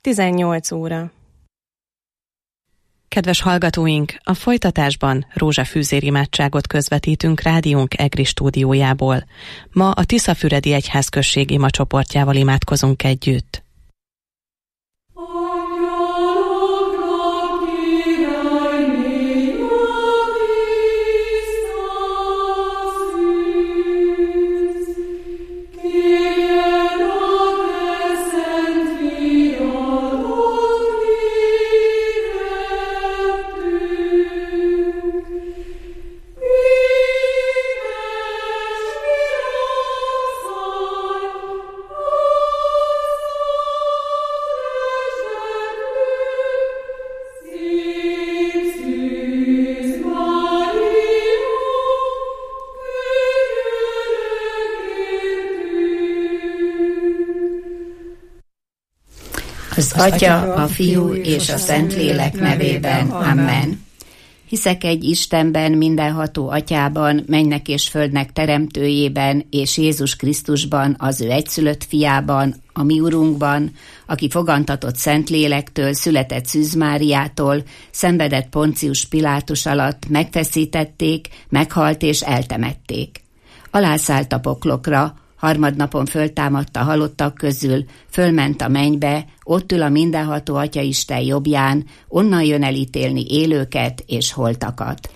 18 óra. Kedves hallgatóink, a folytatásban rózsafűzérimádságot közvetítünk rádiónk EGRI stúdiójából. Ma a Tiszafüredi Egyházközség imacsoportjával imádkozunk együtt. Az Atya, a Fiú és a Szentlélek nevében. Amen. Hiszek egy Istenben, mindenható Atyában, mennek és földnek teremtőjében, és Jézus Krisztusban, az ő egyszülött fiában, a mi Urunkban, aki fogantatott Szentlélektől, született Szűz Máriától, szenvedett Poncius Pilátus alatt, megfeszítették, meghalt és eltemették. Alászállt a poklokra, harmadnapon föltámadt a halottak közül, fölment a mennybe, ott ül a mindenható Atyaisten jobbján, onnan jön elítélni élőket és holtakat.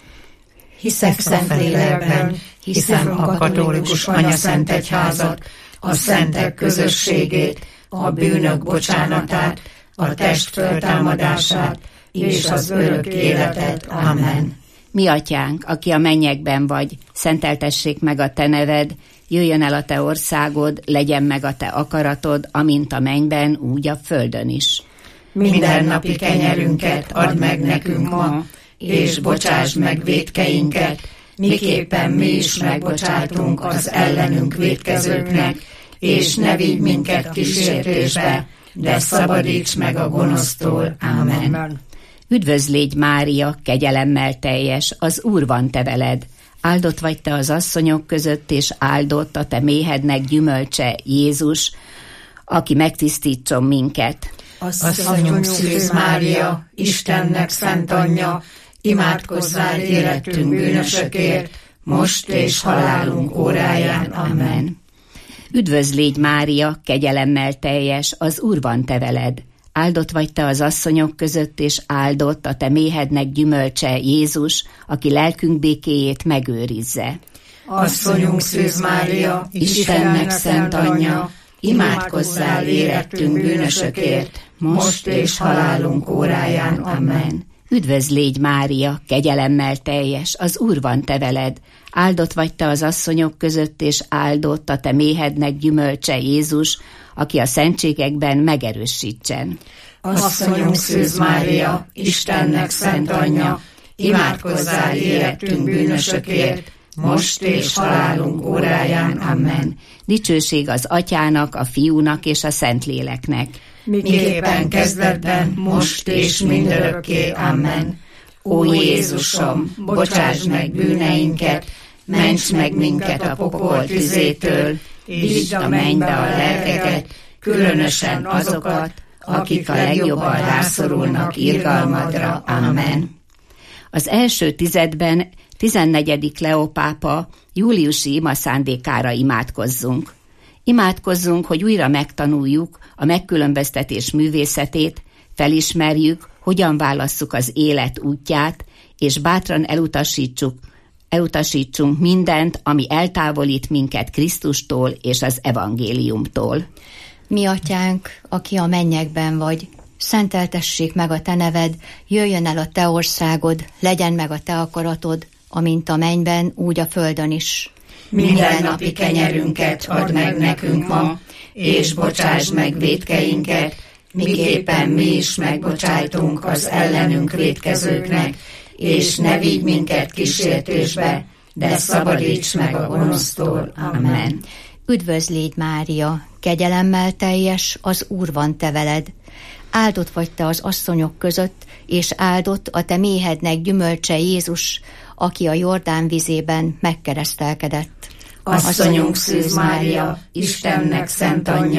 Hiszek Szentlélekben, hiszem a katolikus anyaszentegyházat, a szentek közösségét, a bűnök bocsánatát, a test föltámadását és az örök életet. Amen. Mi Atyánk, aki a mennyekben vagy, szenteltessék meg a te neved, jöjjön el a te országod, legyen meg a te akaratod, amint a mennyben, úgy a földön is. Mindennapi kenyerünket add meg nekünk ma, és bocsásd meg vétkeinket, miképpen mi is megbocsátunk az ellenünk vétkezőknek, és ne vigy minket kísértésbe, de szabadíts meg a gonosztól. Amen. Üdvözlégy Mária, kegyelemmel teljes, az Úr van te veled. Áldott vagy te az asszonyok között, és áldott a te méhednek gyümölcse, Jézus, aki megtisztítson minket. Asszonyunk Szűz Mária, Istennek szent anyja, imádkozzál életünk bűnösökért, most és halálunk óráján. Amen. Üdvözlégy Mária, kegyelemmel teljes, az Úr van te veled. Áldott vagy te az asszonyok között, és áldott a te méhednek gyümölcse, Jézus, aki lelkünk békéjét megőrizze. Asszonyunk Szűz Mária, Istennek szent anyja, imádkozzál érettünk bűnösökért, most és halálunk óráján. Amen. Üdvözlégy Mária, kegyelemmel teljes, az Úr van te veled. Áldott vagy te az asszonyok között, és áldott a te méhednek gyümölcse, Jézus, aki a szentségekben megerősítsen. Asszonyunk Szűz Mária, Istennek szent anyja, imádkozzál érettünk bűnösökért, most és halálunk óráján. Amen. Dicsőség az Atyának, a Fiúnak és a Szentléleknek. Miképpen kezdetben, most és mindörökké. Amen. Ó Jézusom, bocsásd meg bűneinket, ments meg minket a pokol tüzétől, vidd a mennybe a lelkeket, különösen azokat, akik a legjobban rászorulnak irgalmadra. Amen. Az első tizedben 14. Leó pápa júliusi ima szándékára imádkozzunk. Imádkozzunk, hogy újra megtanuljuk a megkülönböztetés művészetét, felismerjük, hogyan válasszuk az élet útját, és bátran elutasítsunk mindent, ami eltávolít minket Krisztustól és az evangéliumtól. Mi Atyánk, aki a mennyekben vagy, szenteltessék meg a te neved, jöjjön el a te országod, legyen meg a te akaratod, amint a mennyben, úgy a földön is. Mindennapi kenyerünket add meg nekünk ma, és bocsásd meg vétkeinket, miképpen mi is megbocsájtunk az ellenünk vétkezőknek, és ne vigy minket kísértésbe, de szabadíts meg a gonosztól. Amen. Üdvözlégy Mária, kegyelemmel teljes, az Úr van te veled. Áldott vagy te az asszonyok között, és áldott a te méhednek gyümölcse, Jézus, aki a Jordán vizében megkeresztelkedett. Asszonyunk Szűz Mária, Istennek szent anyja,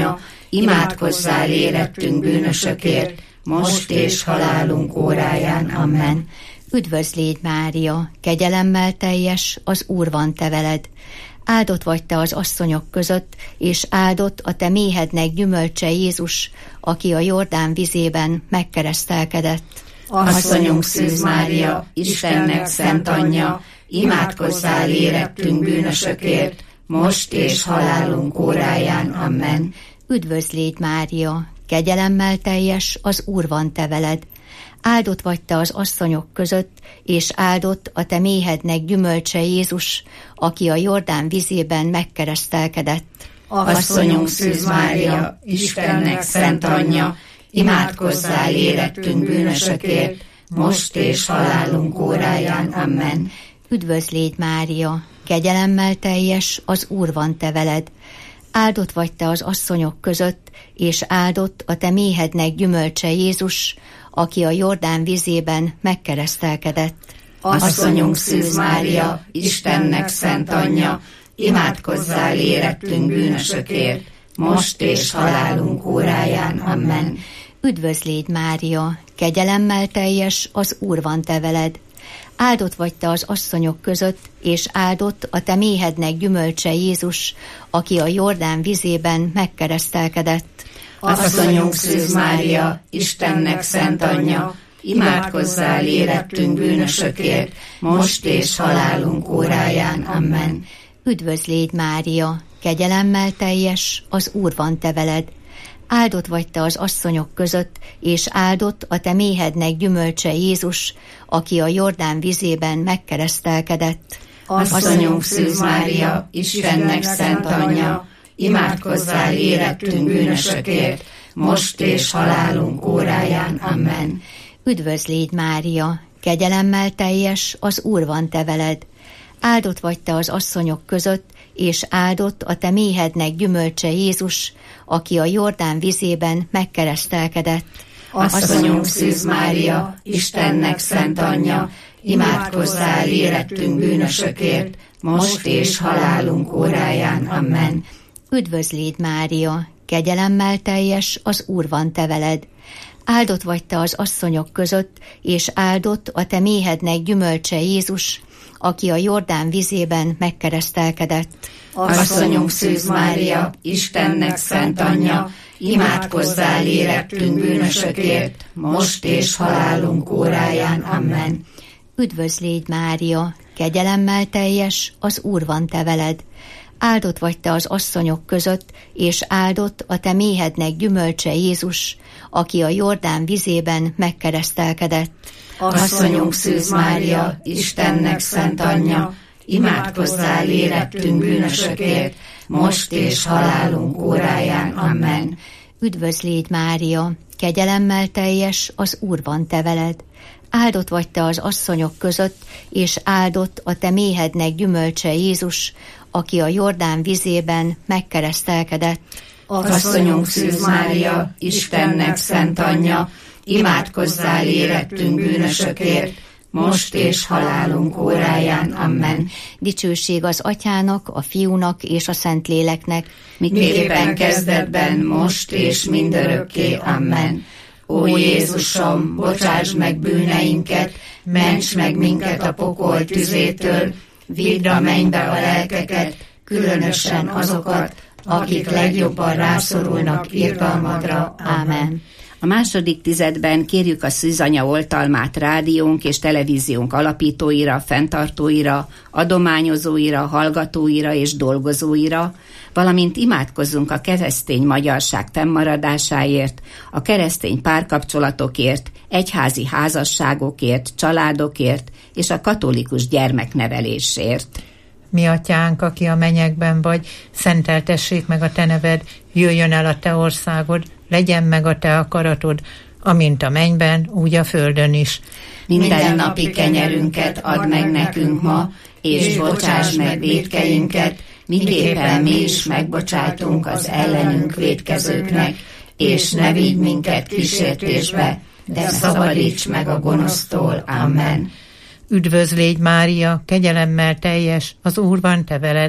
imádkozzál érettünk bűnösökért, most és halálunk óráján. Amen. Üdvözl légy, Mária, kegyelemmel teljes, az Úr van te veled. Áldott vagy te az asszonyok között, és áldott a te méhednek gyümölcse Jézus, aki a Jordán vizében megkeresztelkedett. Asszonyunk Szűz Mária, Istennek szent anyja, imádkozzál érettünk bűnösökért, most és halálunk óráján. Amen. Üdvözl légy, Mária, kegyelemmel teljes, az Úr van te veled. Áldott vagy te az asszonyok között, és áldott a te méhednek gyümölcse Jézus, aki a Jordán vizében megkeresztelkedett. Asszonyunk Szűz Mária, Istennek szent anyja, imádkozzál érettünk bűnösökért, most és halálunk óráján. Amen. Üdvözl légy, Mária, kegyelemmel teljes, az Úr van te veled. Áldott vagy te az asszonyok között, és áldott a te méhednek gyümölcse Jézus, aki a Jordán vizében megkeresztelkedett. Asszonyunk Szűz Mária, Istennek szent anyja, imádkozzál érettünk bűnösökért, most és halálunk óráján. Amen. Üdvözl légy, Mária, kegyelemmel teljes, az Úr van te veled. Áldott vagy te az asszonyok között, és áldott a te méhednek gyümölcse Jézus, aki a Jordán vizében megkeresztelkedett. Asszonyunk Szűz Mária, Istennek szent anyja, imádkozzál érettünk bűnösökért, most és halálunk óráján. Amen. Üdvözl légy, Mária, kegyelemmel teljes, az Úr van te veled. Áldott vagy te az asszonyok között, és áldott a te méhednek gyümölcse Jézus, aki a Jordán vizében megkeresztelkedett. Asszonyunk Szűz Mária, Istennek szent anyja, imádkozzál érettünk bűnösökért, most és halálunk óráján. Amen. Üdvözl légy, Mária, kegyelemmel teljes, az Úr van te veled. Áldott vagy te az asszonyok között, és áldott a te méhednek gyümölcse Jézus, aki a Jordán vizében megkeresztelkedett. Asszonyunk Szűz Mária, Istennek szent anyja, imádkozzál érettünk bűnösökért, most és halálunk óráján. Amen. Üdvözl légy, Mária, kegyelemmel teljes, az Úr van te veled. Áldott vagy te az asszonyok között, és áldott a te méhednek gyümölcse Jézus, aki a Jordán vizében megkeresztelkedett. Asszonyunk Szűz Mária, Istennek szent anyja, imádkozzál érettünk bűnösökért, most és halálunk óráján. Amen. Üdvözl légy, Mária, kegyelemmel teljes, az Úr van te veled. Áldott vagy te az asszonyok között, és áldott a te méhednek gyümölcse Jézus, aki a Jordán vizében megkeresztelkedett. Asszonyunk Szűz Mária, Istennek szent anyja, imádkozzál érettünk bűnösökért, most és halálunk óráján. Amen. Üdvözl légy, Mária, kegyelemmel teljes, az Úr van te veled. Áldott vagy te az asszonyok között, és áldott a te méhednek gyümölcse Jézus, aki a Jordán vizében megkeresztelkedett. Asszonyunk Szűz Mária, Istennek szent anyja, imádkozzál érettünk bűnösökért, most és halálunk óráján. Amen. Dicsőség az Atyának, a Fiúnak és a Szentléleknek, miképpen kezdetben, most és mindörökké. Amen. Ó Jézusom, bocsáss meg bűneinket, ments meg minket a pokol tüzétől, vidd a mennybe a lelkeket, különösen azokat, akik legjobban rászorulnak irgalmadra. Amen. A második tizedben kérjük a Szűz Anya oltalmát rádiónk és televíziónk alapítóira, fenntartóira, adományozóira, hallgatóira és dolgozóira, valamint imádkozzunk a keresztény magyarság fennmaradásáért, a keresztény párkapcsolatokért, egyházi házasságokért, családokért és a katolikus gyermeknevelésért. Mi atyánk, aki a mennyekben vagy, szenteltessék meg a te neved, jöjjön el a te országod, legyen meg a te akaratod, amint a mennyben, úgy a földön is. Minden napi kenyerünket add meg nekünk ma, és bocsáss meg vétkeinket, miképpen mi is megbocsátunk az ellenünk vétkezőknek, és ne vigy minket kísértésbe, de szabadíts meg a gonosztól. Amen. Üdvözl légy, Mária, kegyelemmel teljes, az Úr van te veled.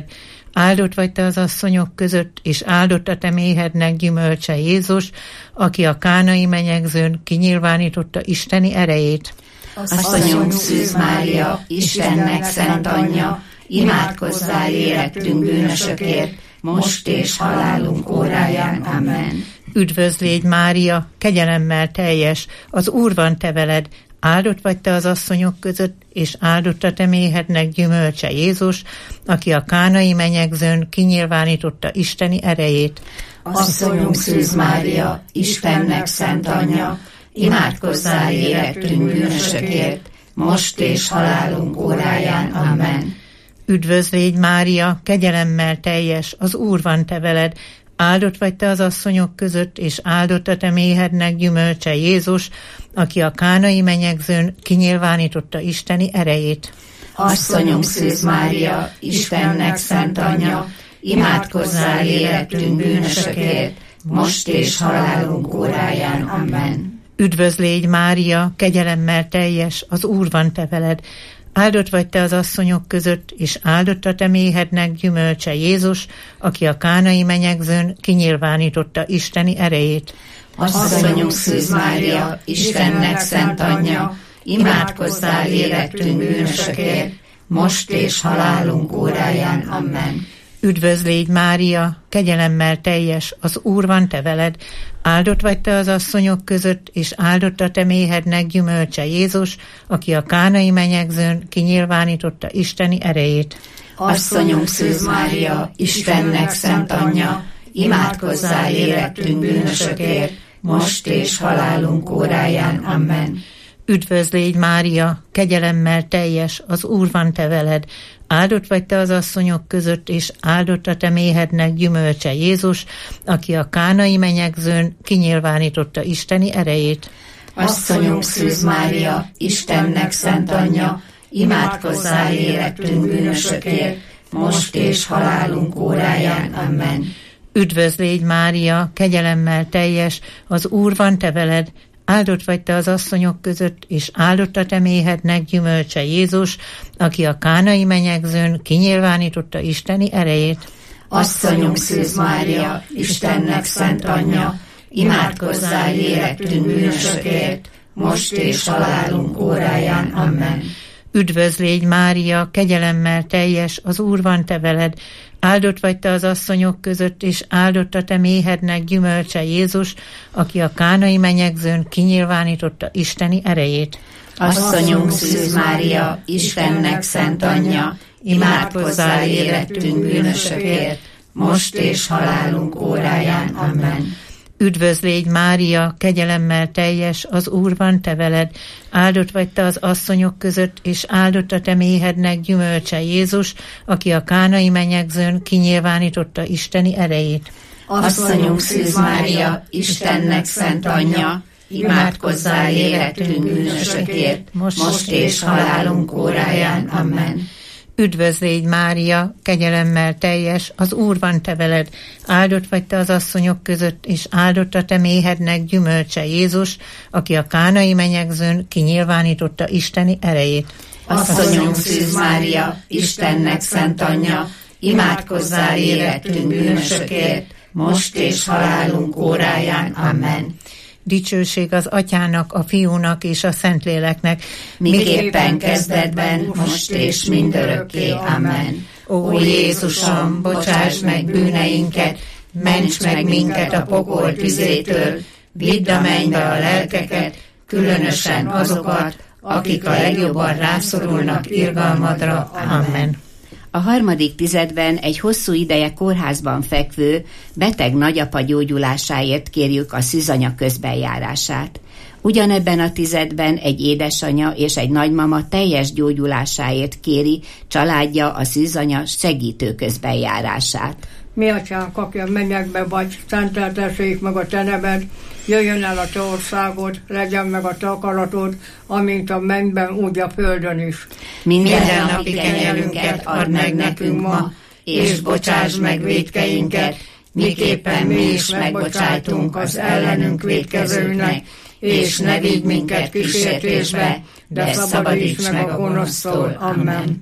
áldott vagy te az asszonyok között, és áldott a te méhednek gyümölcse Jézus, aki a kánai menyegzőn kinyilvánította isteni erejét. Asszonyunk Szűz Mária, Istennek szent anyja, imádkozzál érettünk bűnösökért, most és halálunk óráján. Amen. Üdvözl légy Mária, kegyelemmel teljes, az Úr van te veled, áldott vagy te az asszonyok között, és áldott a te méhednek gyümölcse Jézus, aki a kánai menyegzőn kinyilvánította isteni erejét. Asszonyunk Szűz Mária, Istennek szent anyja, imádkozzál érettünk bűnösökért, most és halálunk óráján. Amen. Üdvözl légy Mária, kegyelemmel teljes, az Úr van te veled, áldott vagy te az asszonyok között, és áldott a te méhednek gyümölcse Jézus, aki a kánai menyegzőn kinyilvánította isteni erejét. Asszonyunk Szűz Mária, Istennek szent anyja, imádkozzál érettünk bűnösökért, most és halálunk óráján. Amen. Üdvözl légy Mária, kegyelemmel teljes, az Úr van te veled, áldott vagy te az asszonyok között, és áldott a te méhednek gyümölcse Jézus, aki a kánai menyegzőn kinyilvánította isteni erejét. Asszonyunk Szűz Mária, Istennek szent anyja, imádkozzál érettünk bűnösökért, most és halálunk óráján. Amen. Üdvözl légy Mária, kegyelemmel teljes, az Úr van te veled, áldott vagy te az asszonyok között, és áldott a te méhednek gyümölcse Jézus, aki a kánai menyegzőn kinyilvánította isteni erejét. Asszonyunk Szűz Mária, Istennek szent anyja, imádkozzál érettünk bűnösökért, most és halálunk óráján. Amen. Üdvözl légy Mária, kegyelemmel teljes, az Úr van te veled, áldott vagy te az asszonyok között, és áldott a te méhednek gyümölcse Jézus, aki a kánai menyegzőn kinyilvánította isteni erejét. Asszonyunk Szűz Mária, Istennek szent anyja, imádkozzál érettünk bűnösökért, most és halálunk óráján. Amen. Üdvözl légy Mária, kegyelemmel teljes, az Úr van te veled, áldott vagy te az asszonyok között, és áldott a te méhednek gyümölcse Jézus, aki a kánai menyegzőn kinyilvánította isteni erejét. Asszonyunk Szűz Mária, Istennek szent anyja, imádkozzál érettünk bűnösökért, most és halálunk óráján. Amen. Üdvözl légy Mária, kegyelemmel teljes, az Úr van te veled, áldott vagy te az asszonyok között, és áldott a te méhednek gyümölcse Jézus, aki a kánai menyegzőn kinyilvánította isteni erejét. Asszonyunk Szűz Mária, Istennek szent anyja, imádkozzál érettünk bűnösökért, most és halálunk óráján. Amen. Üdvözl légy Mária, kegyelemmel teljes, az Úr van te veled, áldott vagy te az asszonyok között, és áldott a te méhednek gyümölcse Jézus, aki a kánai menyegzőn kinyilvánította isteni erejét. Asszonyunk Szűz Mária, Istennek szent anyja, imádkozzál érettünk bűnösökért, most és halálunk óráján. Amen. Üdvözl légy Mária, kegyelemmel teljes, az Úr van te veled, áldott vagy te az asszonyok között, és áldott a te méhednek gyümölcse Jézus, aki a kánai menyegzőn kinyilvánította isteni erejét. Asszonyunk Szűz Mária, Istennek szent anyja, imádkozzál érettünk bűnösökért, most és halálunk óráján. Amen. Dicsőség az Atyának, a Fiúnak és a Szentléleknek, miképpen kezdetben, most és mindörökké. Amen. Ó Jézusom, bocsáss meg bűneinket, ments meg minket a pokol tüzétől, vidd a mennybe a lelkeket, különösen azokat, akik a legjobban rászorulnak irgalmadra. Amen. A harmadik tizedben egy hosszú ideje kórházban fekvő beteg nagyapa gyógyulásáért kérjük a szűzanya közbenjárását. Ugyanebben a tizedben egy édesanya és egy nagymama teljes gyógyulásáért kéri családja a szűzanya segítő közbenjárását. Mi atyánk, aki a mennyekben vagy, szenteltessék meg a te neved, jöjjön el a te országod, legyen meg a te akaratod, amint a mennyben, úgy a földön is. Minden napi kenyerünket add meg nekünk ma, és bocsáss meg vétkeinket, miképpen mi is megbocsájtunk az ellenünk vétkezőnek, és ne vigy minket kísértésbe, de szabadíts meg a gonosztól. Amen.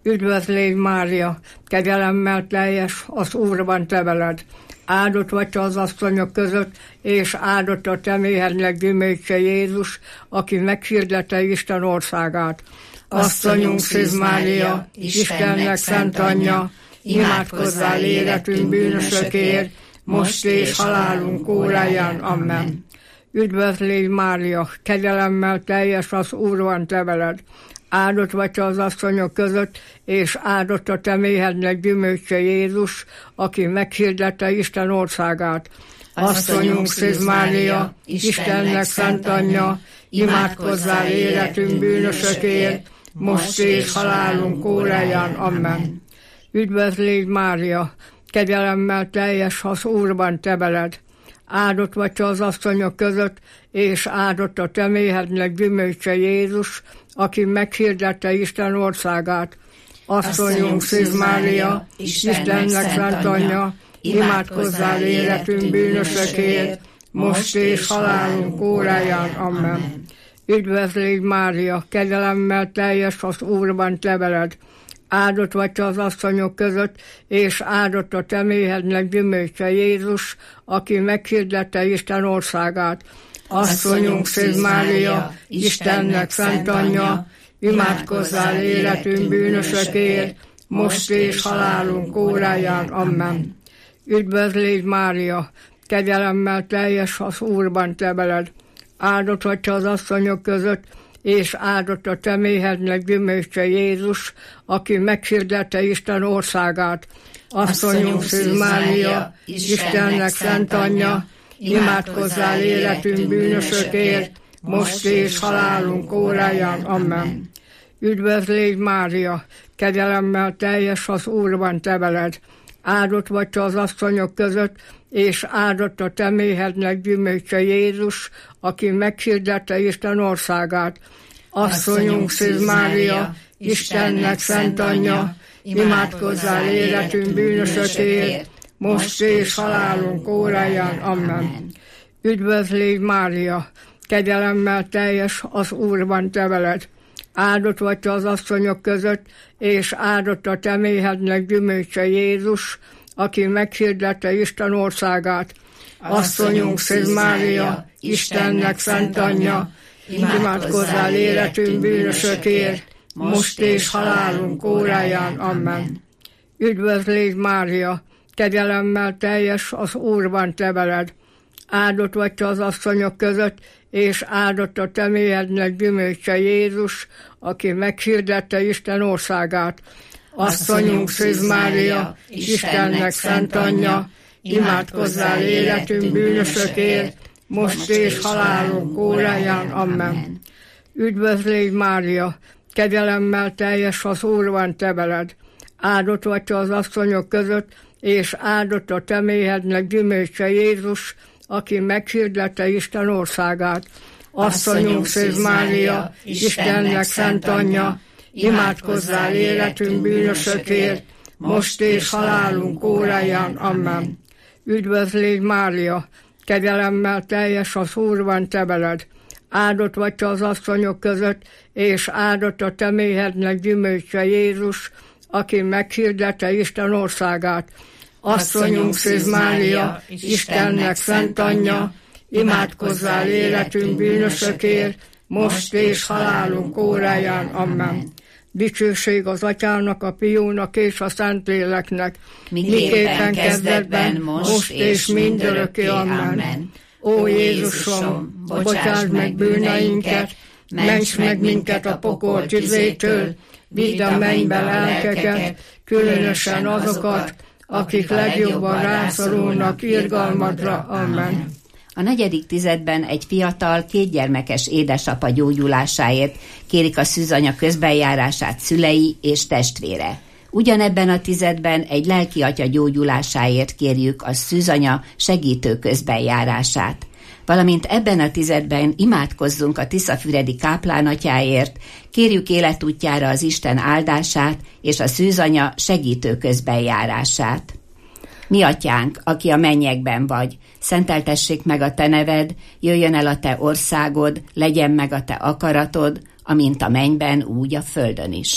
Üdvözlégy Mária, kegyelemmel teljes, az Úr van te veled. Áldott vagy te az asszonyok között, és áldott a te méhednek gyümölcse Jézus, aki meghirdette Isten országát. Asszonyunk Szűz Mária, Istennek szent anyja, imádkozzál életünk bűnösökért, most és halálunk óráján. Amen. Üdvözlégy Mária, kegyelemmel teljes, az Úr van te veled. Áldott vagy te az asszonyok között, és áldott a te méhednek gyümölcse Jézus, aki meghirdette Isten országát. Asszonyunk Szűz Mária, Istennek szent anyja, imádkozzál életünk bűnösökért, most és halálunk óráján. Amen. Üdvözlégy Mária, kegyelemmel teljes, az Úr van te veled. Áldott vagy te az asszonyok között, és áldott a te méhednek gyümölcse Jézus, aki meghirdette Isten országát. Asszonyunk Szűz Mária, Istennek szent anyja, imádkozzál életünk bűnösökért, most és halálunk óráján. Amen. Üdvözlégy Mária, kegyelemmel teljes, az Úr van te veled. Áldott vagy te az asszonyok között, és áldott a te méhednek gyümölcse Jézus, aki meghirdette Isten országát. Asszonyunk Szűz Mária, Istennek szent anyja, imádkozzál életünk bűnösökért, most és halálunk óráján. Amen. Üdvözlégy Mária, kegyelemmel teljes, az Úr van te veled. Áldott vagy te az asszonyok között, és áldott a te méhednek gyümölcse Jézus, aki meghirdette Isten országát. Asszonyunk Szűz Mária, Istennek szent anyja, imádkozzál életünk bűnösökért, most és halálunk óráján. Amen. Üdvözlégy Mária, kegyelemmel teljes, az Úr van te veled. Áldott vagy te az asszonyok között, és áldott a te méhednek gyümölcse Jézus, aki meghirdette Isten országát. Asszonyunk Szűz Mária, Istennek szent anyja, imádkozzál életünk bűnösökért, most és halálunk óráján. Amen. Üdvözlégy Mária, kegyelemmel teljes, az Úr van te veled. Áldott vagy te az asszonyok között, és áldott a te méhednek gyümölcse Jézus, aki meghirdette Isten országát. Asszonyunk Szűz Mária, Istennek szent anyja, imádkozzál életünk bűnösökért, most és halálunk óráján. Amen. Üdvözlégy Mária, kegyelemmel teljes, az Úr van te veled. Áldott vagy te az asszonyok között, és áldott a te méhednek gyümölcse Jézus, aki meghirdette Isten országát. Asszonyunk Szűz Mária, Istennek szent anyja, imádkozzál életünk bűnösökért, most és halálunk óráján. Amen. Üdvözlégy Mária, kegyelemmel teljes, az Úr van te veled. Áldott vagy te az asszonyok között, és áldott a te méhednek gyümölcse Jézus, aki meghirdette Isten országát. Asszonyunk Szűz Mária, Istennek szent anyja, imádkozzál életünk bűnösökért, most és halálunk óráján. Amen. Üdvözlégy Mária, kegyelemmel teljes, az Úr van te veled. Áldott vagy te az asszonyok között, és áldott a te méhednek gyümölcse Jézus, aki meghirdette Isten országát. Asszonyunk Szűz Mária, Istennek szent anyja, imádkozzál életünk bűnösökért, most és halálunk óráján. Amen. Dicsőség az Atyának, a Fiúnak és a Szentléleknek, miképpen kezdetben, most és mindörökké. Amen. Ó Jézusom, bocsáss meg bűneinket, ments meg minket a pokol tüzétől, vidd a mennybe lelkeket, különösen azokat, akik legjobban rászorulnak irgalmadra. Amen. A 4. tizedben egy fiatal, 2 gyermekes édesapa gyógyulásáért kérik a szűzanya közbenjárását szülei és testvére. Ugyanebben a tizedben egy lelkiatya gyógyulásáért kérjük a szűzanya segítő közbenjárását. Valamint ebben a tizedben imádkozzunk a tiszafüredi káplánatyáért, kérjük életútjára az Isten áldását és a szűzanya segítő közbenjárását. Mi atyánk, aki a mennyekben vagy, szenteltessék meg a te neved, jöjjön el a te országod, legyen meg a te akaratod, amint a mennyben, úgy a földön is.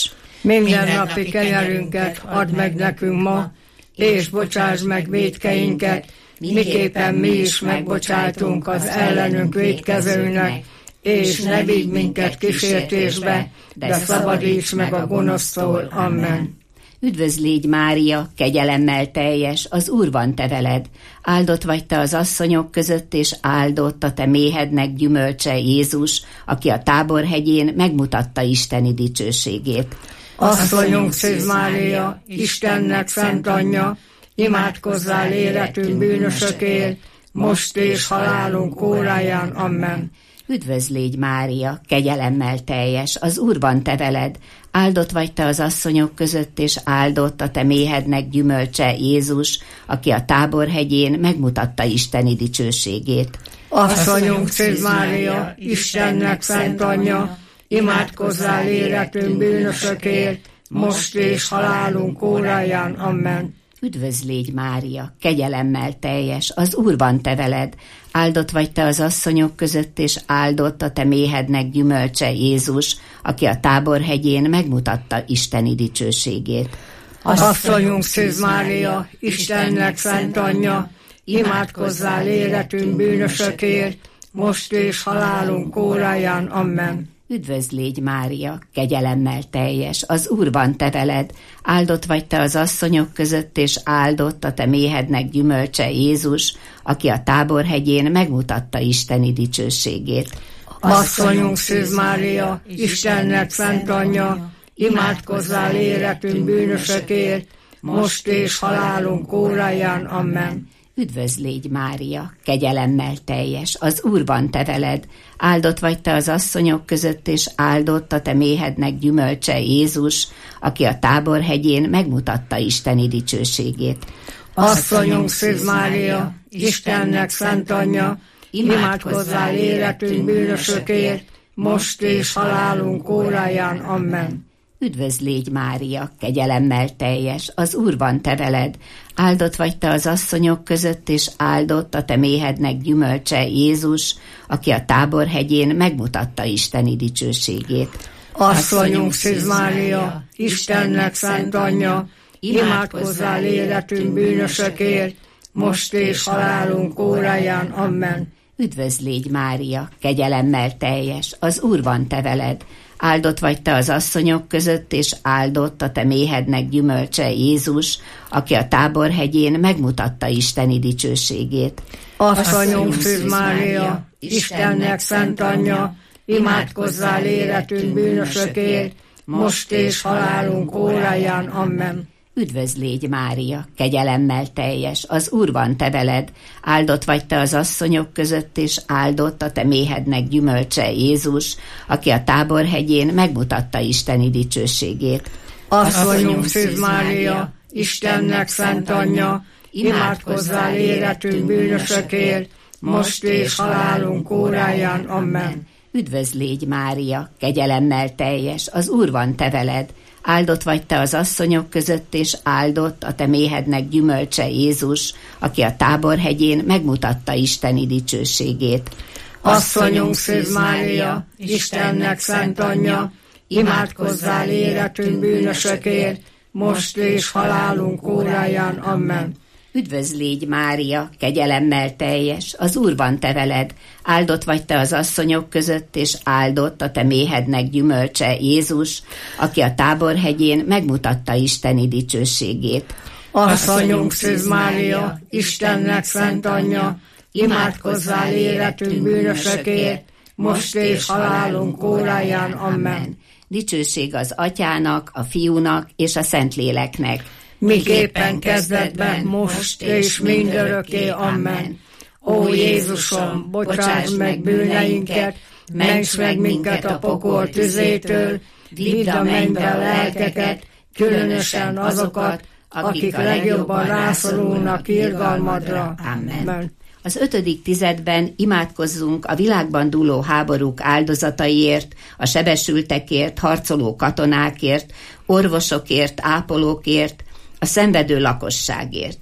Mindennapi kenyerünket add meg nekünk ma, és bocsásd meg vétkeinket, miképpen mi is megbocsájtunk az ellenünk vétkezőnek, és ne vigy minket kísértésbe, de szabadíts meg a gonosztól. Amen. Üdvözl légy, Mária, kegyelemmel teljes, az Úr van te veled. Áldott vagy te az asszonyok között, és áldott a te méhednek gyümölcse, Jézus, aki a Táborhegyén megmutatta isteni dicsőségét. Asszonyunk Szűz Mária, Istennek szent anyja, imádkozzál életünk bűnösökért, most és halálunk óráján. Amen. Üdvözl légy, Mária, kegyelemmel teljes, az Úr van te veled. Áldott vagy te az asszonyok között, és áldott a te méhednek gyümölcse, Jézus, aki a Táborhegyén megmutatta isteni dicsőségét. Asszonyunk Szűz Mária, Istennek szent anyja, imádkozzál életünk bűnösökért, most és halálunk óráján. Amen. Üdvözl légy, Mária, kegyelemmel teljes, az Úr van te veled. Áldott vagy te az asszonyok között, és áldott a te méhednek gyümölcse, Jézus, aki a Táborhegyén megmutatta isteni dicsőségét. Asszonyunk Szűz Mária, Istennek szent anyja, imádkozzál életünk bűnösökért, most és halálunk óráján. Amen. Üdvözl légy, Mária, kegyelemmel teljes, az Úr van te veled. Áldott vagy te az asszonyok között, és áldott a te méhednek gyümölcse, Jézus, aki a Táborhegyén megmutatta isteni dicsőségét. Asszonyunk Szűz Mária, Istennek szent anyja, imádkozzál életünk bűnösökért, most és halálunk óráján. Amen. Üdvözl légy, Mária, kegyelemmel teljes, az Úr van te veled. Áldott vagy te az asszonyok között, és áldott a te méhednek gyümölcse, Jézus, aki a Táborhegyén megmutatta isteni dicsőségét. Asszonyunk Szűz Mária, Istennek szent anyja, imádkozzál életünk bűnösökért, most és halálunk óráján. Amen. Üdvözl légy, Mária, kegyelemmel teljes, az Úr van te veled. Áldott vagy te az asszonyok között, és áldott a te méhednek gyümölcse, Jézus, aki a Táborhegyén megmutatta isteni dicsőségét. Asszonyunk Szűz Mária, Istennek szent anyja, imádkozzál életünk bűnösökért, most és halálunk óráján. Amen. Üdvözl légy, Mária, kegyelemmel teljes, az Úr van te veled. Áldott vagy te az asszonyok között, és áldott a te méhednek gyümölcse, Jézus, aki a Táborhegyén megmutatta isteni dicsőségét. Asszonyunk Szűz Mária, Istennek szent anyja, imádkozzál életünk bűnösökért, most és halálunk óráján. Amen. Üdvözl légy, Mária, kegyelemmel teljes, az Úr van te veled. Áldott vagy te az asszonyok között, és áldott a te méhednek gyümölcse, Jézus, aki a Táborhegyén megmutatta isteni dicsőségét. Asszonyunk Szűz Mária, Istennek szent anyja, imádkozzál életünk bűnösökért, most és halálunk óráján. Amen. Üdvözl légy, Mária, kegyelemmel teljes, az Úr van te veled. Áldott vagy te az asszonyok között, és áldott a te méhednek gyümölcse, Jézus, aki a Táborhegyén megmutatta isteni dicsőségét. Asszonyunk Szűz Mária, Istennek szent anyja, imádkozzál életünk bűnösökért, most és halálunk óráján. Amen. Üdvözl légy, Mária, kegyelemmel teljes, az Úr van te veled. Áldott vagy te az asszonyok között, és áldott a te méhednek gyümölcse, Jézus, aki a Táborhegyén megmutatta isteni dicsőségét. Asszonyunk Szűz Mária, Istennek szent anyja, imádkozzál életünk bűnösökért, most és halálunk óráján. Amen. Dicsőség az Atyának, a Fiúnak és a Szentléleknek, miképpen kezdetben, most és mindörökké. Amen. Ó Jézusom, bocsáss meg bűneinket, ments meg minket a pokol tüzétől, vidd a mennybe a lelkeket, különösen azokat, akik legjobban rászorulnak irgalmadra. Amen. Az 5. tizedben imádkozzunk a világban dúló háborúk áldozataiért, a sebesültekért, harcoló katonákért, orvosokért, ápolókért, a szenvedő lakosságért.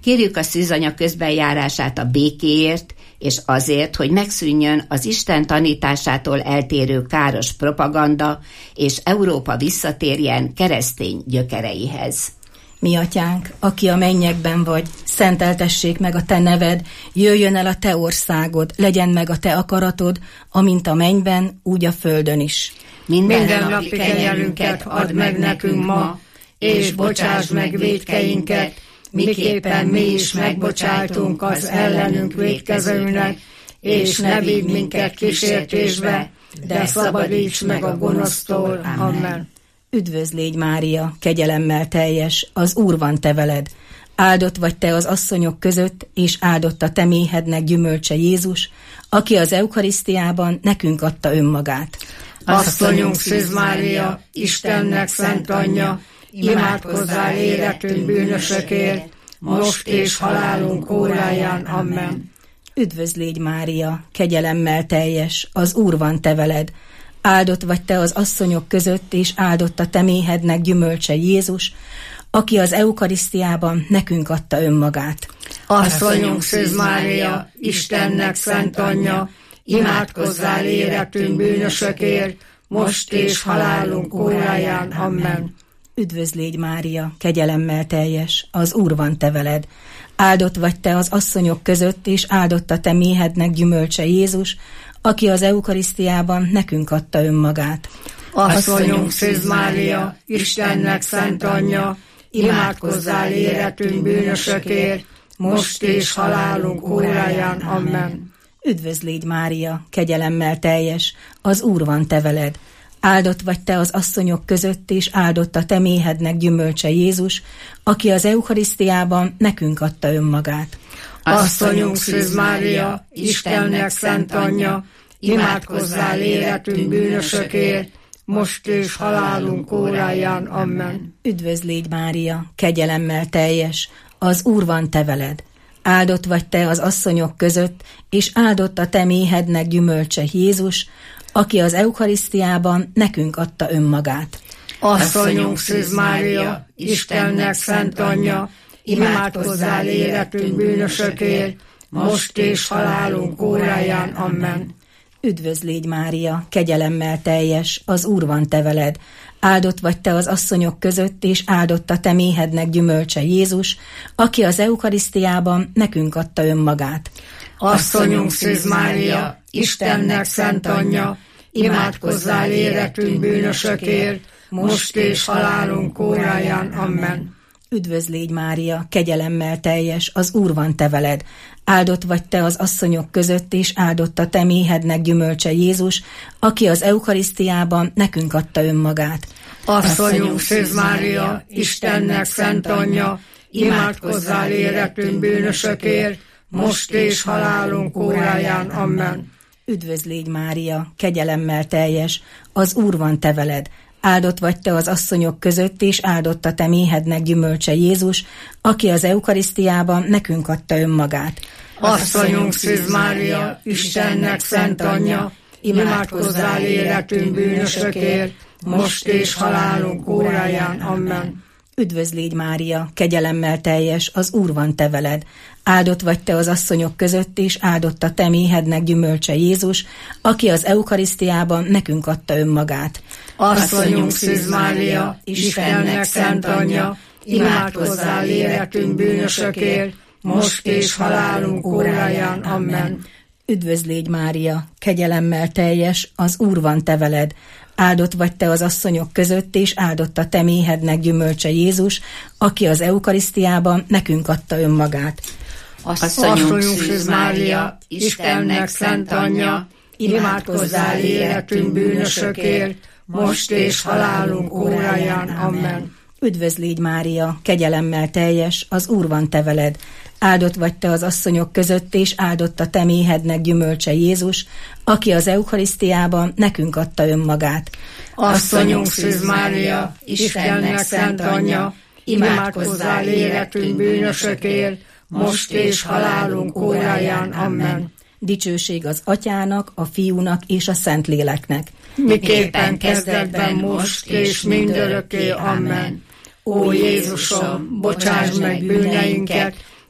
Kérjük a szűzanya közbenjárását a békéért, és azért, hogy megszűnjön az Isten tanításától eltérő káros propaganda, és Európa visszatérjen keresztény gyökereihez. Mi atyánk, aki a mennyekben vagy, szenteltessék meg a te neved, jöjjön el a te országod, legyen meg a te akaratod, amint a mennyben, úgy a földön is. Minden napi kenyerünket add meg nekünk ma, és bocsásd meg vétkeinket, miképpen mi is megbocsájtunk az ellenünk vétkezőnek, és ne vigy minket kísértésbe, de szabadíts meg a gonosztól. Amen. Üdvözl légy, Mária, kegyelemmel teljes, az Úr van te veled. Áldott vagy te az asszonyok között, és áldott a te méhednek gyümölcse Jézus, aki az eukarisztiában nekünk adta önmagát. Asszonyunk Szűz Mária, Istennek szent anyja, imádkozzál életünk bűnösökért, most és halálunk óráján. Amen. Üdvözl légy, Mária, kegyelemmel teljes, az Úr van te veled. Áldott vagy te az asszonyok között, és áldott a te méhednek gyümölcse Jézus, aki az eukarisztiában nekünk adta önmagát. Asszonyunk Szűz Mária, Istennek szent anyja, imádkozzál életünk bűnösökért, most és halálunk óráján. Amen. Üdvözl légy, Mária, kegyelemmel teljes, az Úr van te veled. Áldott vagy te az asszonyok között, és áldott a te méhednek gyümölcse Jézus, aki az eukarisztiában nekünk adta önmagát. Asszonyunk Szűz Mária, Istennek szent anyja, imádkozzál életünk bűnösökért, most és halálunk óráján. Amen. Üdvözl légy, Mária, kegyelemmel teljes, az Úr van te veled. Áldott vagy te az asszonyok között, és áldott a te méhednek gyümölcse Jézus, aki az eukarisztiában nekünk adta önmagát. Asszonyunk Szűz Mária, Istennek szent anyja, imádkozzál életünk bűnösökért, most és halálunk óráján. Amen. Üdvözl légy, Mária, kegyelemmel teljes, az Úr van te veled. Áldott vagy te az asszonyok között, és áldott a te méhednek gyümölcse Jézus, aki az eukarisztiában nekünk adta önmagát. Asszonyunk Szűz Mária, Istennek szent anyja, imádkozzál életünk bűnösökért, most és halálunk óráján. Amen. Üdvözl légy, Mária, kegyelemmel teljes, az Úr van te veled. Áldott vagy te az asszonyok között, és áldott a te méhednek gyümölcse Jézus, aki az eukarisztiában nekünk adta önmagát. Asszonyunk Szűz Mária, Istennek szent anyja, imádkozzál életünk bűnösökért, most és halálunk óráján. Amen. Üdvözl légy, Mária, kegyelemmel teljes, az Úr van te veled. Áldott vagy te az asszonyok között, és áldott a te méhednek gyümölcse Jézus, aki az eukarisztiában nekünk adta önmagát. Asszonyunk Szűz Mária, Istennek szent anyja, imádkozzál életünk bűnösökért, most és halálunk óráján. Amen. Üdvözl légy, Mária, kegyelemmel teljes, az Úr van te veled. Áldott vagy te az asszonyok között, és áldott a te méhednek gyümölcse Jézus, aki az eukarisztiában nekünk adta önmagát. Asszonyunk Szűz Mária, Istennek szent anyja, imádkozzál életünk bűnösökért, most és halálunk óráján. Amen. Üdvözl légy, Mária, kegyelemmel teljes, az Úr van te veled. Áldott vagy te az asszonyok között, és áldott a te méhednek gyümölcse Jézus, aki az eukarisztiában nekünk adta önmagát. Asszonyunk Szűz Mária, Istennek szent anyja, imádkozzál életünk bűnösökért, most és halálunk óráján. Amen. Üdvözl légy, Mária, kegyelemmel teljes, az Úr van te veled. Áldott vagy te az asszonyok között, és áldott a te méhednek gyümölcse Jézus, aki az eukarisztiában nekünk adta önmagát. Asszonyunk Szűz Mária, Istennek szent anyja, imádkozzál életünk bűnösökért, most és halálunk óráján. Amen. Üdvözl légy, Mária, kegyelemmel teljes, az Úr van te veled. Áldott vagy te az asszonyok között, és áldott a te méhednek gyümölcse Jézus, aki az eukarisztiában nekünk adta önmagát. Asszonyunk Szűz Mária, Istennek szent anyja, imádkozzál életünk bűnösökért, most és halálunk óráján. Amen. Dicsőség az Atyának, a Fiúnak és a Szentléleknek. Miképpen kezdetben, most és mindörökké. Amen. Ó Jézusom, bocsáss meg bűneinket,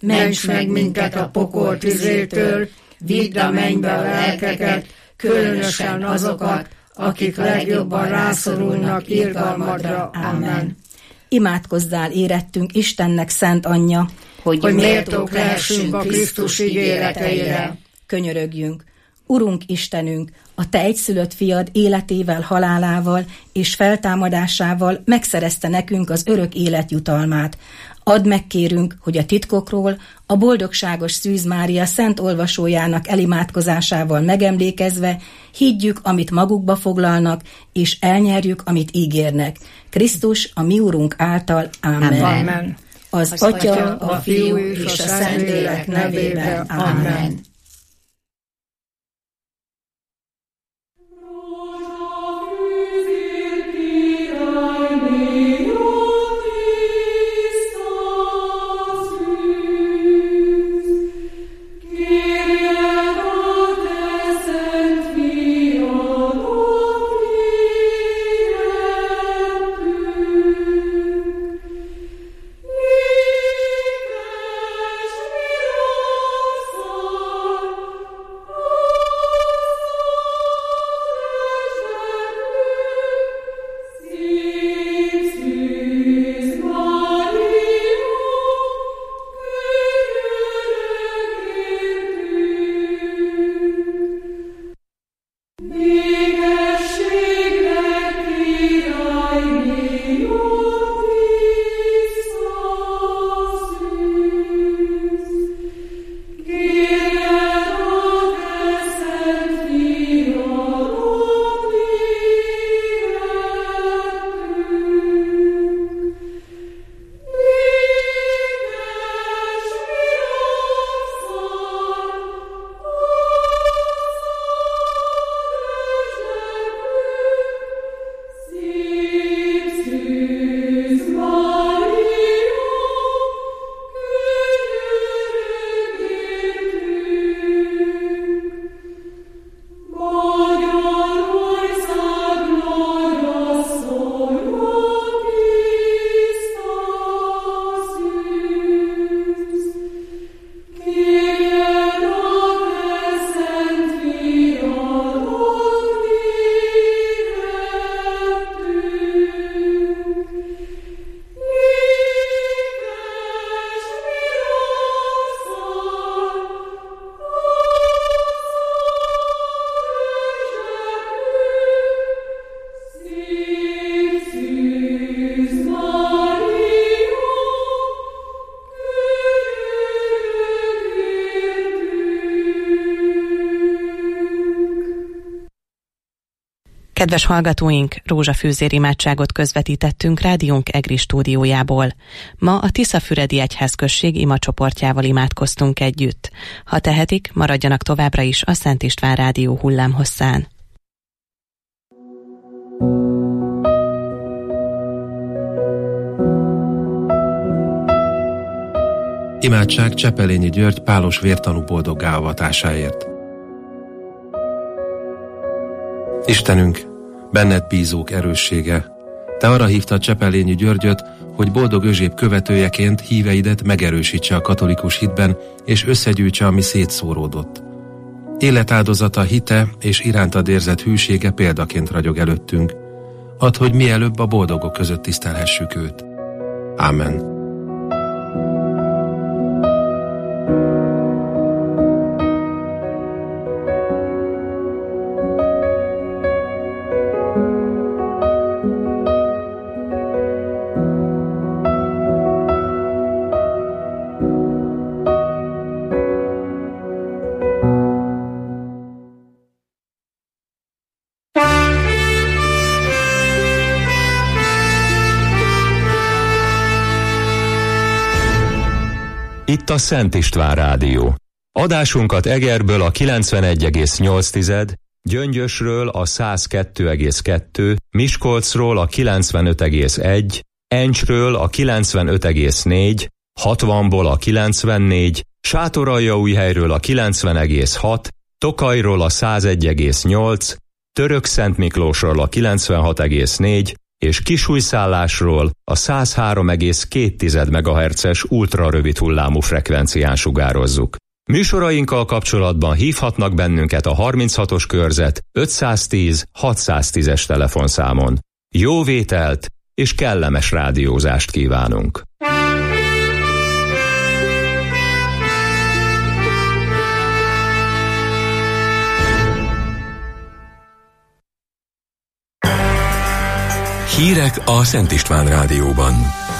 ments meg minket a pokol tüzétől, vidd a mennybe a lelkeket, különösen azokat, akik legjobban rászorulnak irgalmadra. Amen. Imádkozzál érettünk Istennek szent anyja, hogy méltók lehessünk a Krisztus ígéreteire. Könyörögjünk. Urunk Istenünk, a Te egyszülött fiad életével, halálával és feltámadásával megszerezte nekünk az örök élet jutalmát. Add meg, kérünk, hogy a titkokról, a boldogságos Szűz Mária szent olvasójának elimádkozásával megemlékezve higgyük, amit magukba foglalnak, és elnyerjük, amit ígérnek. Krisztus, a mi Urunk által. Amen. Amen. Az Atya, a Fiú és a Szentlélek nevében. Amen. Kedves hallgatóink, rózsafűzér imádságot közvetítettünk rádiónk EGRI stúdiójából. Ma a Tiszafüredi Egyházközség imacsoportjával imádkoztunk együtt. Ha tehetik, maradjanak továbbra is a Szent István rádió hullámhosszán. Imádság Csepelényi György pálos vértanú boldoggá avatásáért. Istenünk, benned bízók erőssége, Te arra hívtad Csepelényi Györgyöt, hogy boldog özséb követőjeként híveidet megerősítse a katolikus hitben, és összegyűjtse, ami szétszóródott. Életáldozata, hite és irántad érzett hűsége példaként ragyog előttünk. Add, hogy mielőbb a boldogok között tisztelhessük őt. Ámen. Itt a Szent István Rádió. Adásunkat Egerből a 91,8, Gyöngyösről a 102,2, Miskolcról a 95,1, Encsről a 95,4, 60-ból a 94, Sátoraljaújhelyről a 90,6, Tokajról a 101,8, Törökszentmiklósról a 96,4, és kisújszállásról a 103,2 MHz-es ultrarövid hullámú frekvencián sugározzuk. Műsorainkkal kapcsolatban hívhatnak bennünket a 36-os körzet 510 610-es telefonszámon. Jó vételt és kellemes rádiózást kívánunk! Hírek a Szent István Rádióban.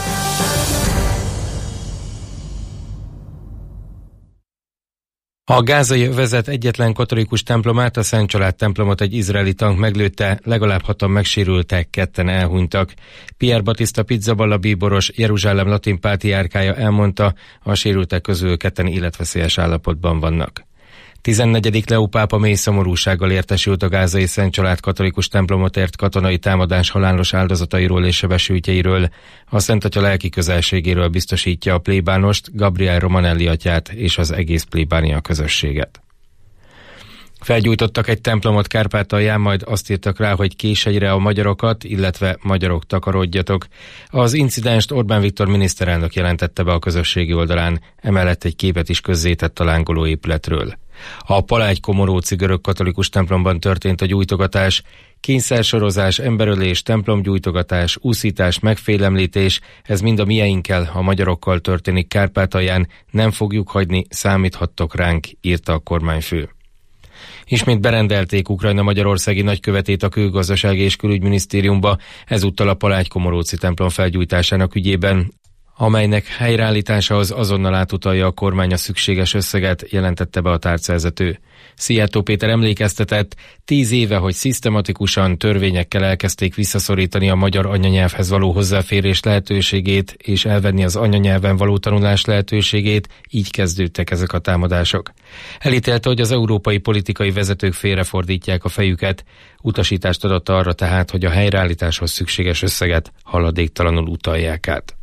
A gázai övezet egyetlen katolikus templomát, a Szent Család templomot egy izraeli tank meglőtte, legalább 6-an megsérültek, 2 elhunytak. Pierre Battista Pizzaballa bíboros, Jeruzsálem latin pátriárkája elmondta, a sérültek közül 2 életveszélyes állapotban vannak. 14. Leó pápa mély szomorúsággal értesült a gázai Szent Család katolikus templomot ért katonai támadás halálos áldozatairól és sebesültjeiről. A Szent Atya lelki közelségéről biztosítja a plébánost, Gabriel Romanelli atyát és az egész plébánia közösséget. Felgyújtottak egy templomot Kárpátalján, majd azt írtak rá, hogy Késhegyre a magyarokat, illetve magyarok takarodjatok. Az incidenst Orbán Viktor miniszterelnök jelentette be a közösségi oldalán, emellett egy képet is közzétett a lángoló épületről. A Palágy-Komoróci görög katolikus templomban történt a gyújtogatás, kényszersorozás, emberölés, templomgyújtogatás, úszítás, megfélemlítés, ez mind a mieinkkel, a magyarokkal történik Kárpátalján, nem fogjuk hagyni, számíthattok ránk, írta a kormányfő. Ismét berendelték Ukrajna magyarországi nagykövetét a Külgazdasági és Külügyminisztériumba, ezúttal a Palágy-Komoróci templom felgyújtásának ügyében, amelynek helyreállításához azonnal átutalja a kormány a szükséges összeget, jelentette be a tárcavezető. Szijjártó Péter emlékeztetett, 10 éve, hogy szisztematikusan törvényekkel elkezdték visszaszorítani a magyar anyanyelvhez való hozzáférés lehetőségét és elvenni az anyanyelven való tanulás lehetőségét, így kezdődtek ezek a támadások. Elítélte, hogy az európai politikai vezetők félrefordítják a fejüket, utasítást adott arra tehát, hogy a helyreállításhoz szükséges összeget haladéktalanul utalják át.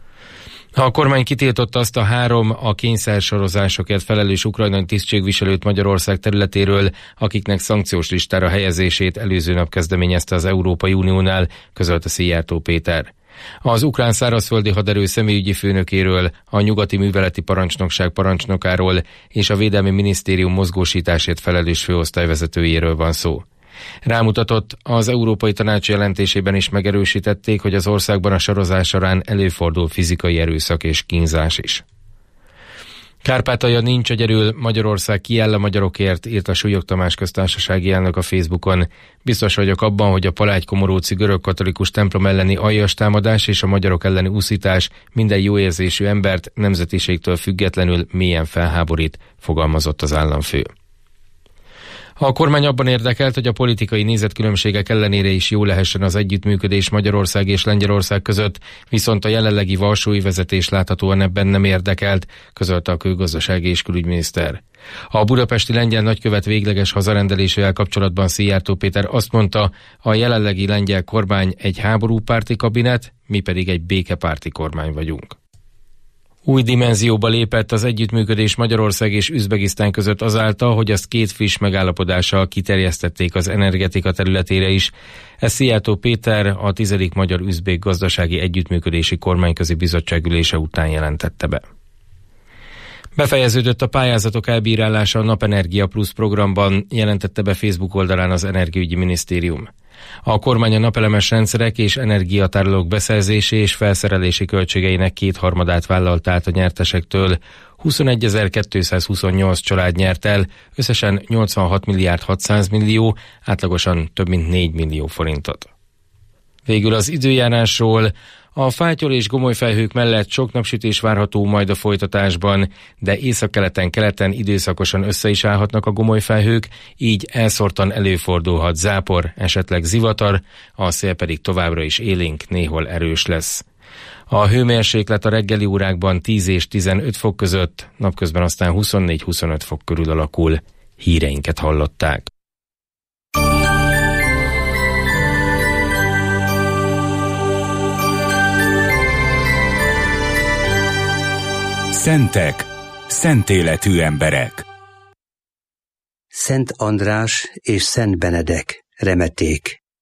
A kormány kitiltotta azt a 3 a kényszersorozásokért felelős ukrajnai tisztségviselőt Magyarország területéről, akiknek szankciós listára helyezését előző nap kezdeményezte az Európai Uniónál, közölte Szijjártó Péter. Az ukrán szárazföldi haderő személyügyi főnökéről, a nyugati műveleti parancsnokság parancsnokáról és a Védelmi Minisztérium mozgósításért felelős főosztályvezetőjéről van szó. Rámutatott, az Európai Tanács jelentésében is megerősítették, hogy az országban a sorozás során előfordul fizikai erőszak és kínzás is. Kárpátalja nincs agyerül, Magyarország kiáll a magyarokért, írt a Súlyog Tamás köztársasági elnök a Facebookon. Biztos vagyok abban, hogy a Palágy-Komoróci görög katolikus templom elleni aljas támadás és a magyarok elleni úszítás minden jó érzésű embert nemzetiségtől függetlenül mélyen felháborít, fogalmazott az államfő. A kormány abban érdekelt, hogy a politikai nézetkülönbségek ellenére is jó lehessen az együttműködés Magyarország és Lengyelország között, viszont a jelenlegi varsói vezetés láthatóan ebben nem érdekelt, közölte a külgazdasági és külügyminiszter. A budapesti lengyel nagykövet végleges hazarendelésével kapcsolatban Szijjártó Péter azt mondta, a jelenlegi lengyel kormány egy háborúpárti kabinet, mi pedig egy békepárti kormány vagyunk. Új dimenzióba lépett az együttműködés Magyarország és Üzbegisztán között azáltal, hogy azt 2 friss megállapodással kiterjesztették az energetika területére is. Ez Szijjártó Péter a 10. Magyar-Üzbék Gazdasági Együttműködési Kormányközi Bizottság ülése után jelentette be. Befejeződött a pályázatok elbírálása a Napenergia Plus programban, jelentette be Facebook oldalán az Energiaügyi Minisztérium. A kormány a napelemes rendszerek és energiatárolók beszerzési és felszerelési költségeinek 2/3 vállalt át a nyertesektől. 21.228 család nyert el, összesen 86 milliárd 600 millió, átlagosan több mint 4 millió forintot. Végül az időjárásról. A fátyol és gomoly felhők mellett sok napsütés várható majd a folytatásban, de északkeleten-keleten időszakosan össze is állhatnak a gomoly felhők, így elszórtan előfordulhat zápor, esetleg zivatar, a szél pedig továbbra is élénk, néhol erős lesz. A hőmérséklet a reggeli órákban 10 és 15 fok között, napközben aztán 24-25 fok körül alakul. Híreinket hallották. Szentek, szent életű emberek. Szent András és Szent Benedek, remeték.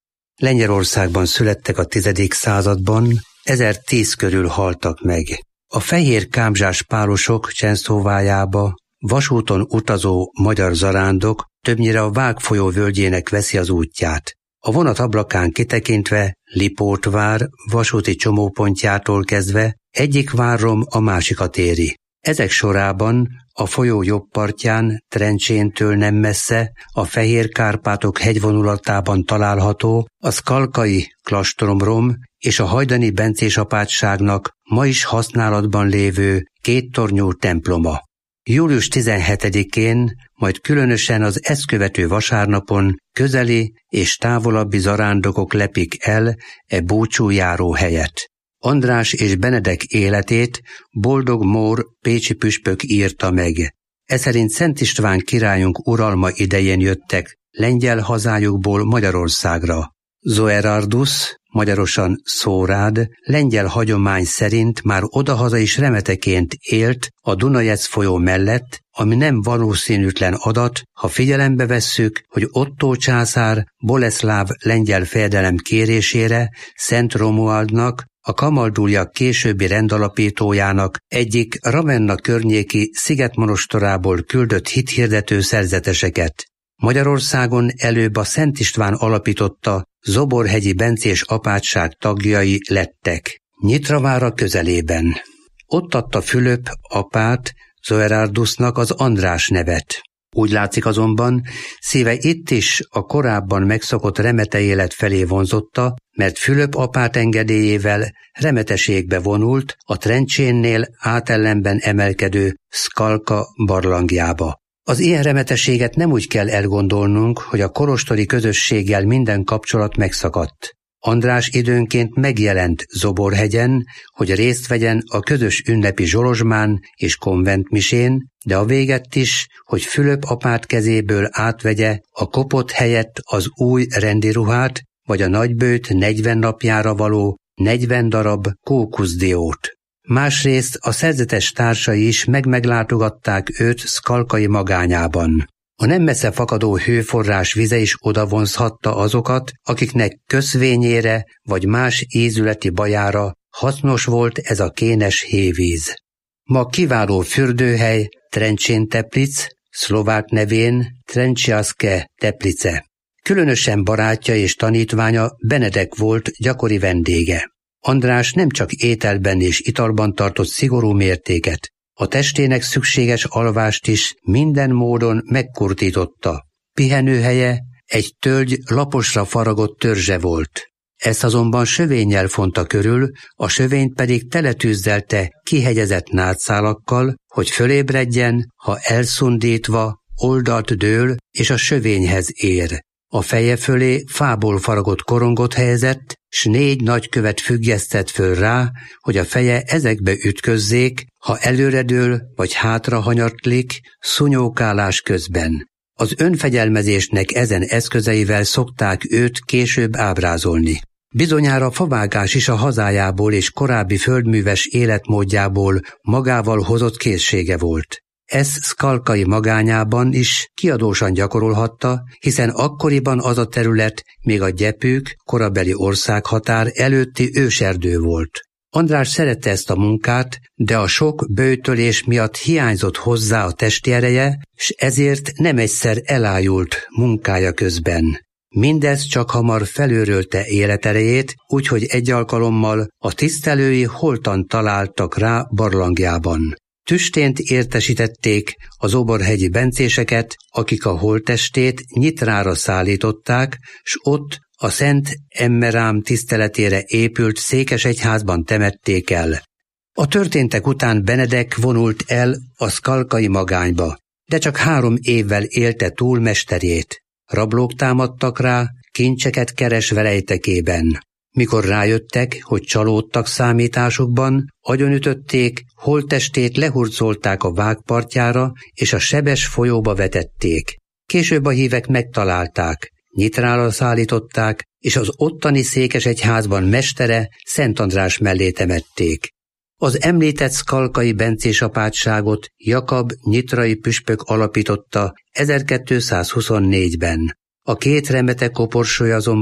Lengyelországban születtek a 10. században, 1010 körül haltak meg. A fehér kámzsás pálosok Csenszóvájába vasúton utazó magyar zarándok többnyire a Vág folyó völgyének veszi az útját. A vonat ablakán kitekintve Lipótvár vasúti csomópontjától kezdve egyik várrom a másikat éri. Ezek sorában a folyó jobb partján, Trencséntől nem messze, a Fehér-Kárpátok hegyvonulatában található a szkalkai klastromrom és a hajdani bencés apátságnak ma is használatban lévő kéttornyú temploma. Július 17-én, majd különösen az ezt követő vasárnapon közeli és távolabbi zarándokok lepik el búcsújáró helyet. András és Benedek életét Boldog Mór pécsi püspök írta meg. Eszerint Szent István királyunk uralma idején jöttek lengyel hazájukból Magyarországra. Zoerardus, magyarosan Szórád, lengyel hagyomány szerint már odahaza is remeteként élt a Dunajec folyó mellett, ami nem valószínűtlen adat, ha figyelembe vesszük, hogy Ottó császár Boleszláv lengyel fejedelem kérésére Szent Romualdnak, a kamaldújak későbbi rendalapítójának egyik Ravenna környéki szigetmonostorából küldött hithirdető szerzeteseket. Magyarországon előbb a Szent István alapította Zoborhegyi bencés apátság tagjai lettek, Nyitravára közelében. Ott adta Fülöp apát Zoerardusnak az András nevet. Úgy látszik azonban, szíve itt is a korábban megszokott remete élet felé vonzotta, mert Fülöp apát engedélyével remeteségbe vonult a Trencsénnél átellenben emelkedő Szkalka barlangjába. Az ilyen remeteséget nem úgy kell elgondolnunk, hogy a kolostori közösséggel minden kapcsolat megszakadt. András időnként megjelent Zoborhegyen, hogy részt vegyen a közös ünnepi zsolozsmán és konventmisén, de a véget is, hogy Fülöp apát kezéből átvegye a kopott helyett az új rendi ruhát, vagy a nagybőjt 40 napjára való 40 darab kókuszdiót. Másrészt a szerzetes társai is meglátogatták őt szkalkai magányában. A nem messze fakadó hőforrás vize is odavonzhatta azokat, akiknek köszvényére vagy más ízületi bajára hasznos volt ez a kénes hévíz. Ma kiváló fürdőhely Trencsén-Teplic, szlovák nevén Trenciaske Teplice. Különösen barátja és tanítványa Benedek volt gyakori vendége. András nem csak ételben és italban tartott szigorú mértéket, a testének szükséges alvást is minden módon megkurtította. Pihenőhelye egy tölgy laposra faragott törzse volt. Ezt azonban sövénnyel fonta körül, a sövényt pedig teletűzdelte kihegyezett nátszálakkal, hogy fölébredjen, ha elszundítva oldalt dől és a sövényhez ér. A feje fölé fából faragott korongot helyezett, s 4 nagykövet függesztett föl rá, hogy a feje ezekbe ütközzék, ha előredől vagy hátra hanyatlik, szunyókálás közben. Az önfegyelmezésnek ezen eszközeivel szokták őt később ábrázolni. Bizonyára favágás is a hazájából és korábbi földműves életmódjából magával hozott készsége volt. Ez szkalkai magányában is kiadósan gyakorolhatta, hiszen akkoriban az a terület még a gyepük, korabeli országhatár előtti őserdő volt. András szerette ezt a munkát, de a sok böjtölés miatt hiányzott hozzá a testi ereje, s ezért nem egyszer elájult munkája közben. Mindez csak hamar felőrölte életerejét, úgyhogy egy alkalommal a tisztelői holtan találtak rá barlangjában. Tüstént értesítették az zoborhegyi bencéseket, akik a holttestét Nyitrára szállították, s ott a Szent Emmerám tiszteletére épült székesegyházban temették el. A történtek után Benedek vonult el a szkalkai magányba, de csak 3 évvel élte túl mesterét. Rablók támadtak rá, kincseket keresve rejtekében. Mikor rájöttek, hogy csalódtak számításukban, agyonütötték, holttestét lehurcolták a Vág partjára, és a sebes folyóba vetették. Később a hívek megtalálták, Nyitrára szállították, és az ottani székesegyházban mestere Szent András mellé temették. Az említett szkalkai bencés apátságot Jakab nyitrai püspök alapította 1224-ben. A 2 remete koporsója azonban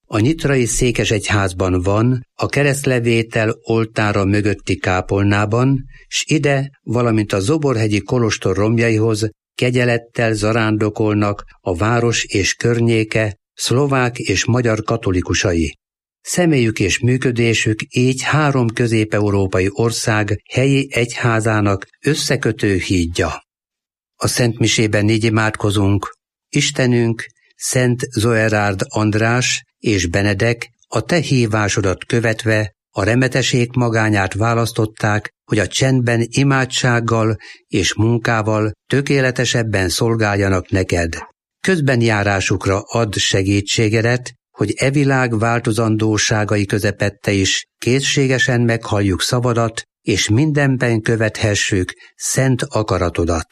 a nyitrai székesegyházban van, a keresztlevétel oltára mögötti kápolnában, s ide, valamint a Zoborhegyi kolostor romjaihoz kegyelettel zarándokolnak a város és környéke, szlovák és magyar katolikusai. Személyük és működésük így 3 közép-európai ország helyi egyházának összekötő hídja. A szentmisében így imádkozunk: Istenünk, Szent Zoerárd András és Benedek, a te hívásodat követve a remeteség magányát választották, hogy a csendben imádsággal és munkával tökéletesebben szolgáljanak neked. Közben járásukra add segítségedet, hogy e világ változandóságai közepette is készségesen meghalljuk szavadat, és mindenben követhessük szent akaratodat.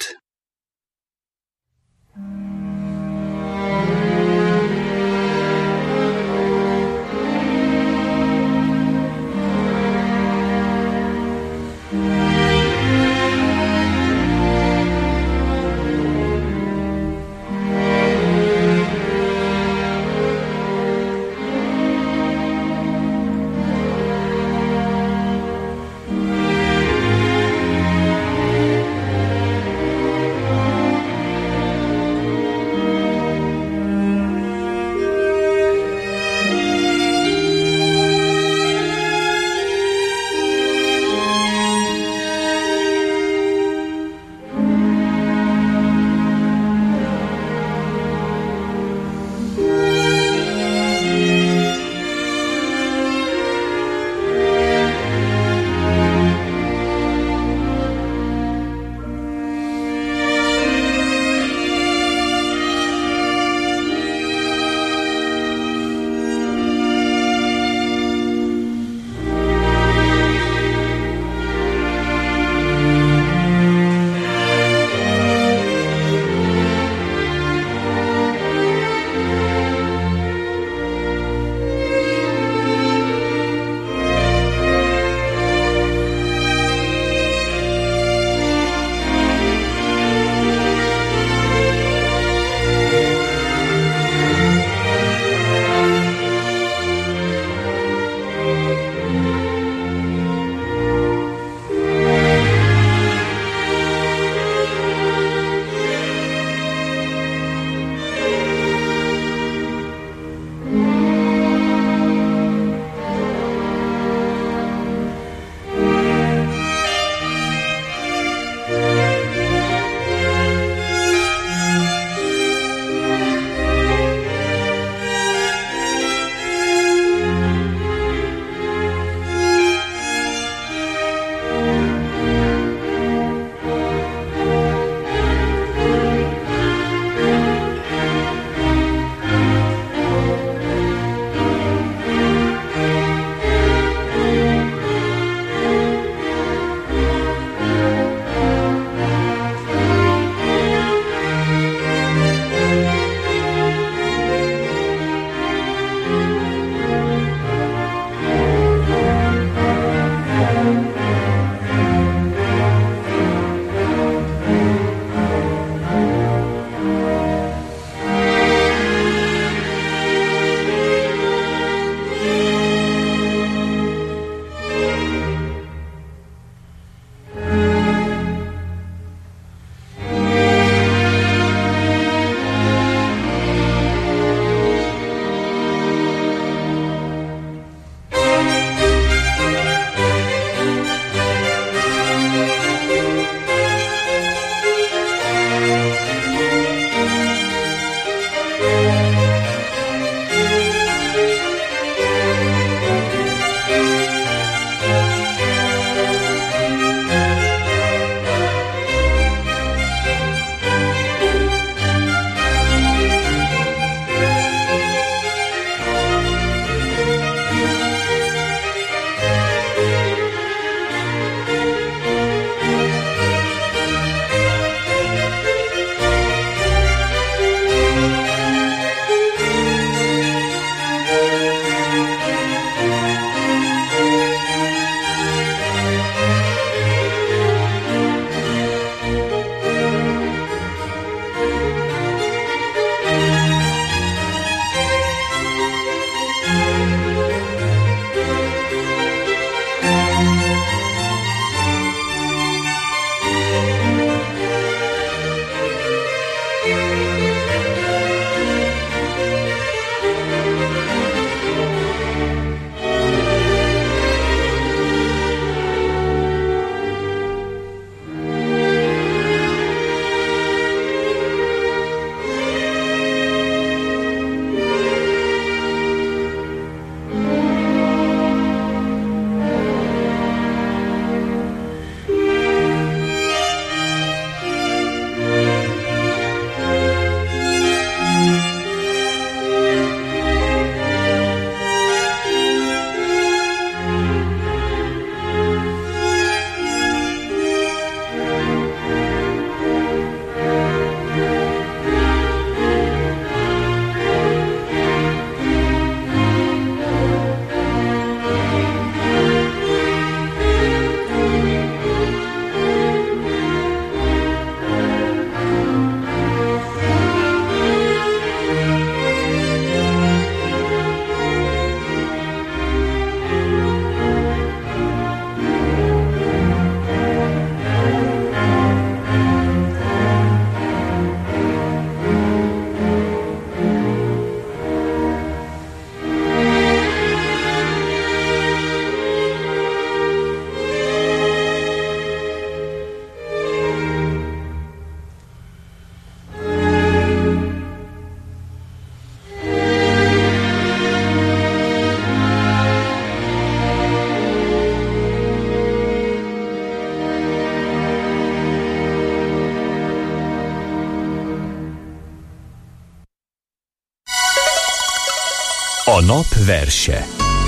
A nap verse.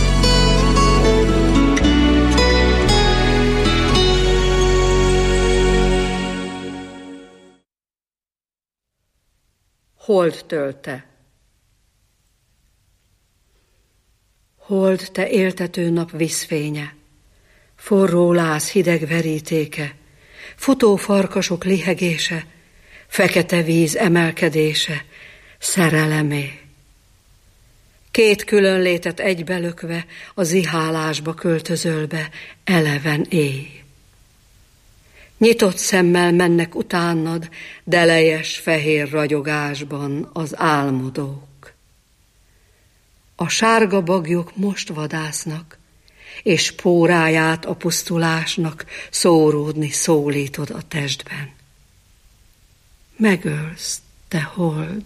Hold tölte. Hold, te éltető nap vízfénye, forró láz hideg verítéke, futó farkasok lihegése, fekete víz emelkedése, szerelemé. Két különlétet egybelökve, a zihálásba költözölve, eleven éj. Nyitott szemmel mennek utánad, delejes fehér ragyogásban az álmodók. A sárga bagyok most vadásznak, és póráját a pusztulásnak szóródni szólítod a testben. Megölsz, te hold!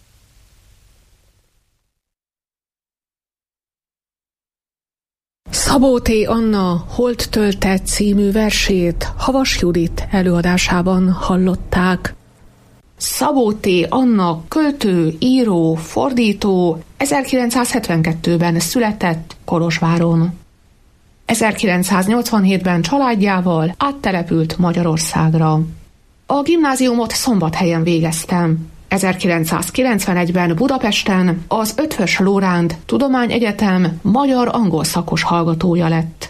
Szabó T. Anna Hold tölte című versét Havas Judit előadásában hallották. Szabó T. Anna költő, író, fordító 1972-ben született Kolozsváron. 1987-ben családjával áttelepült Magyarországra. A gimnáziumot Szombathelyen végeztem. 1991-ben Budapesten az Eötvös Loránd Tudományegyetem magyar-angol szakos hallgatója lett.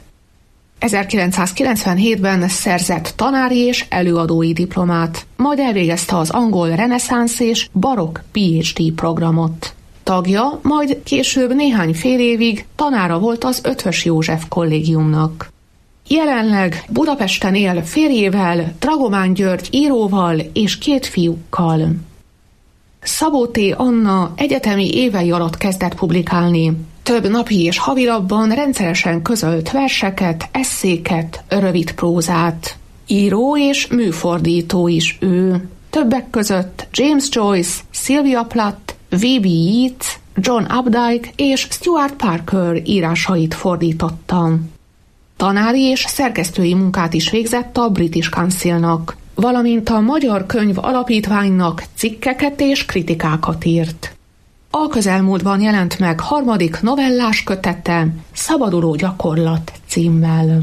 1997-ben szerzett tanári és előadói diplomát, majd elvégezte az angol reneszánsz és barokk PhD programot. Tagja, majd később néhány fél évig tanára volt az Eötvös József Kollégiumnak. Jelenleg Budapesten él férjével, Dragomán György íróval és 2 fiúkkal. Szabó T. Anna egyetemi évei alatt kezdett publikálni. Több napi és havilapban rendszeresen közölt verseket, esszéket, rövid prózát. Író és műfordító is ő. Többek között James Joyce, Sylvia Plath, W.B. Yeats, John Updike és Stuart Parker írásait fordította. Tanári és szerkesztői munkát is végzett a British Councilnak, valamint a Magyar Könyv Alapítványnak cikkeket és kritikákat írt. A közelmúltban jelent meg 3. novellás kötete Szabaduló gyakorlat címmel.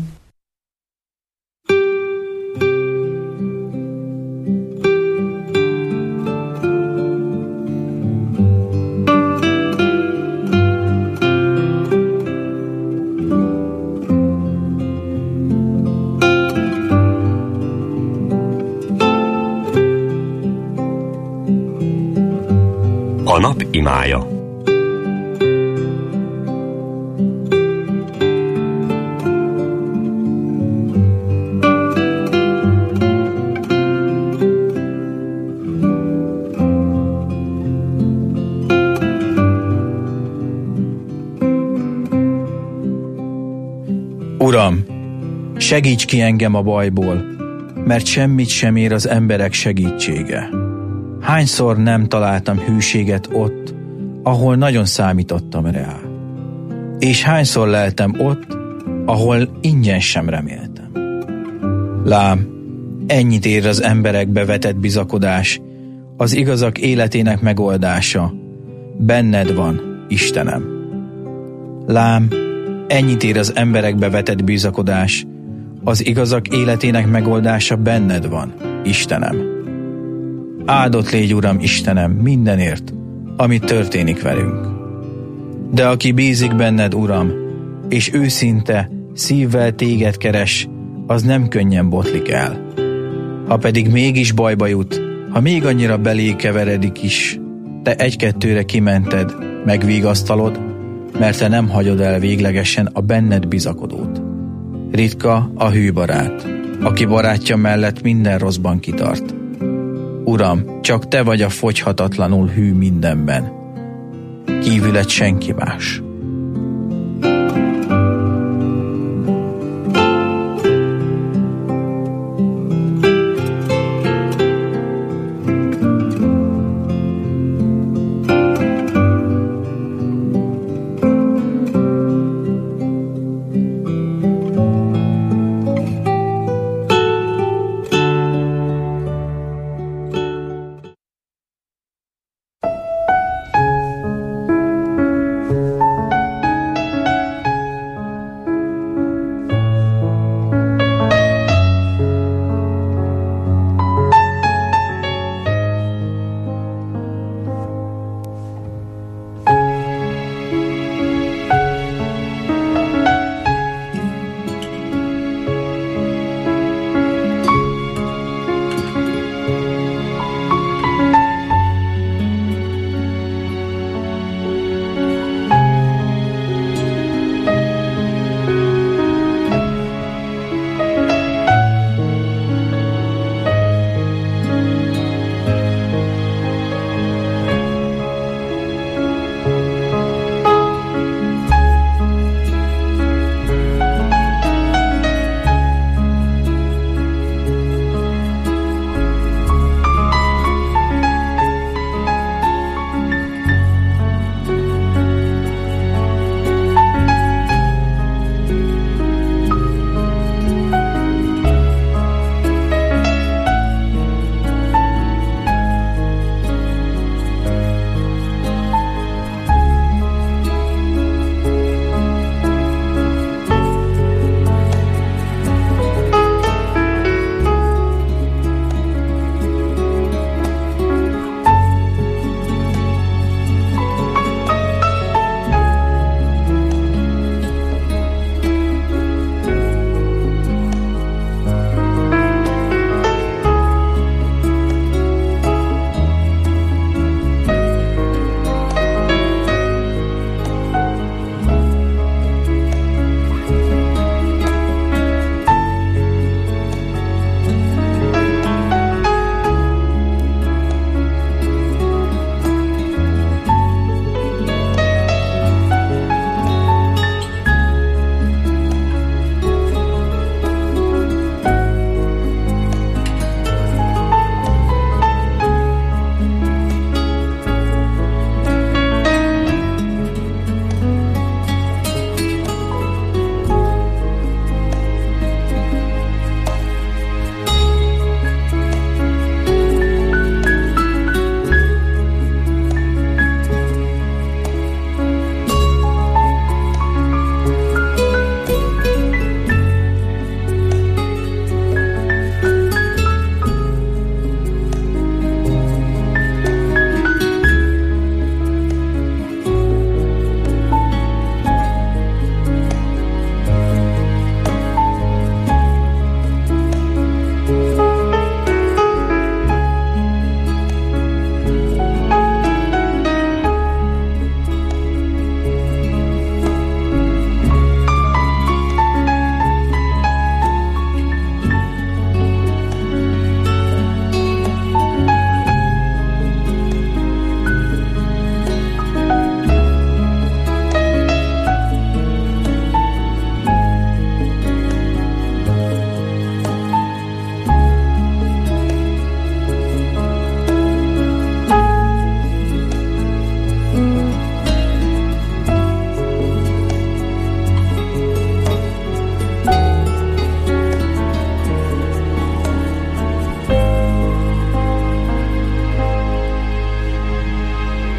A nap imája. Uram, segíts ki engem a bajból, mert semmit sem ér az emberek segítsége. Hányszor nem találtam hűséget ott, ahol nagyon számítottam rá. És hányszor leltem ott, ahol ingyen sem reméltem. Lám, ennyit ér az emberekbe vetett bizakodás, az igazak életének megoldása. Benned van, Istenem. Lám, ennyit ér az emberekbe vetett bizakodás, az igazak életének megoldása benned van, Istenem. Áldott légy, Uram, Istenem, mindenért, ami történik velünk. De aki bízik benned, Uram, és őszinte szívvel téged keres, az nem könnyen botlik el. Ha pedig mégis bajba jut, ha még annyira belé keveredik is, te 1-2-re kimented, megvigasztalod, mert te nem hagyod el véglegesen a benned bizakodót. Ritka a hű barát, aki barátja mellett minden rosszban kitart. Uram, csak te vagy a fogyhatatlanul hű mindenben. Kívüled senki más.